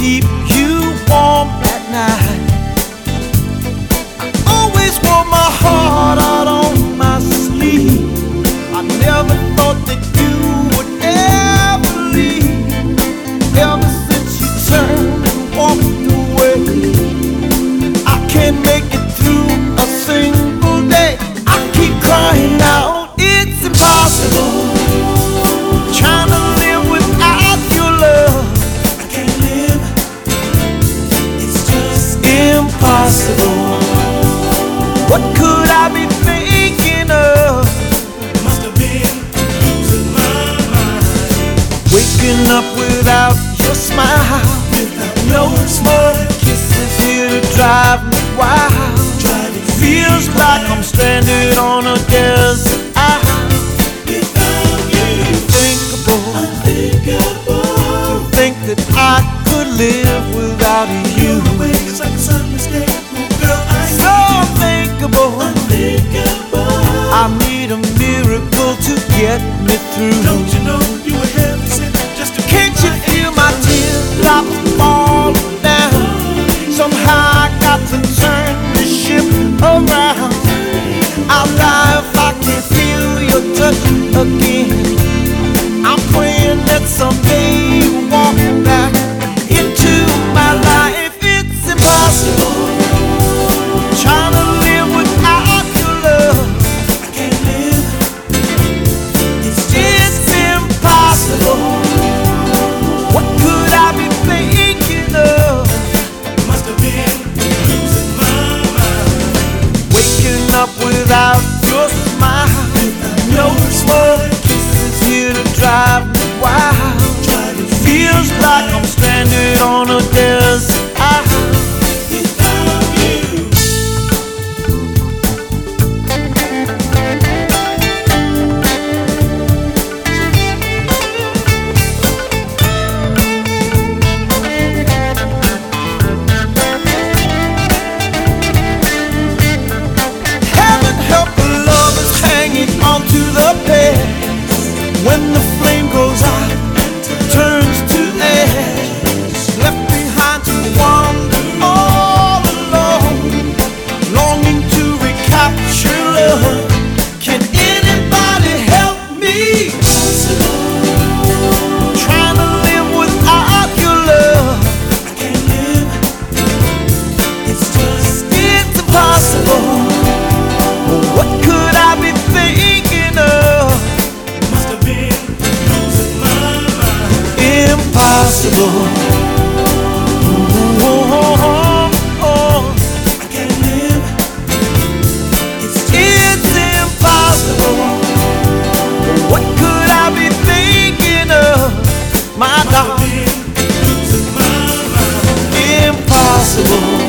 keep you warm at night. I always wore my heart out on my sleeve. I never thought that you would ever leave. Ever since you turned and walked away, I can't make it through a single day. I keep crying out, it's impossible. Trying to live without your love. I can't live, it's just impossible. What could I be thinking of? Must have been losing my mind. Waking up without your smile, Without no your more kisses here to drive me wild. Feels like I'm stranded on a desert island. Without you, Unthinkable. To think that I could live without you. It's like a sunless day. Oh, girl, So unthinkable. unthinkable. I need a miracle to get me through. Don't you know you were heaven sent just to Can't you feel my teardrops falling down? Somehow I got to turn this ship around. I'll die if I can't feel your touch again. I'm praying that someday you'll walk back into my life. It's impossible. Trying to live without your love. I can't live. It's impossible. What could I be thinking of? Must have been losing my mind. Waking up without your smile. No more kisses here to drive me wild. Feels like I'm stranded on a desert island. Without you. Heaven help the lovers hanging onto the past. When the flame goes out, turns to ash, left behind to wander all alone, longing to recapture love. Can anybody help me? Trying to live without your love. I can't live. It's impossible. What could I be thinking of? Must have been losing my mind. Impossible. I can't live. It's impossible. What could I be thinking of, my darling? Losing my mind. Impossible.